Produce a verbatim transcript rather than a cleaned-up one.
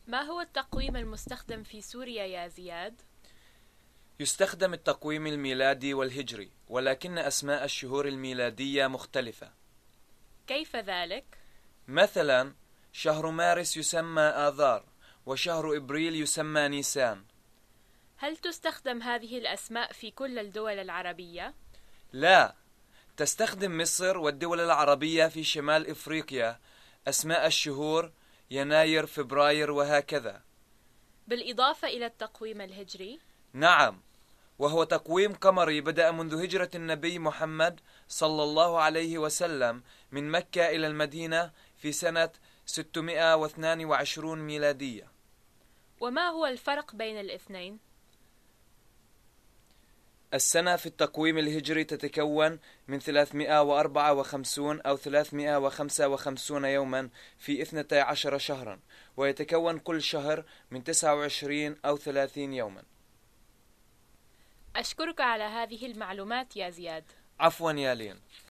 ما هو التقويم المستخدم في سوريا يا زياد؟ يستخدم التقويم الميلادي والهجري، ولكن أسماء الشهور الميلادية مختلفة. كيف ذلك؟ مثلا شهر مارس يسمى آذار، وشهر إبريل يسمى نيسان. هل تستخدم هذه الأسماء في كل الدول العربية؟ لا، تستخدم مصر والدول العربية في شمال إفريقيا أسماء الشهور يناير، فبراير، وهكذا. بالإضافة إلى التقويم الهجري؟ نعم، وهو تقويم قمري بدأ منذ هجرة النبي محمد صلى الله عليه وسلم من مكة إلى المدينة في سنة ستمائة واثنين وعشرين ميلادية. وما هو الفرق بين الاثنين؟ السنة في التقويم الهجري تتكون من ثلاثمائة وأربعة وخمسين أو ثلاثمائة وخمسة وخمسين يوما في اثنتي عشر شهرا، ويتكون كل شهر من تسعة وعشرين أو ثلاثين يوما. أشكرك على هذه المعلومات يا زياد. عفوا يا لين.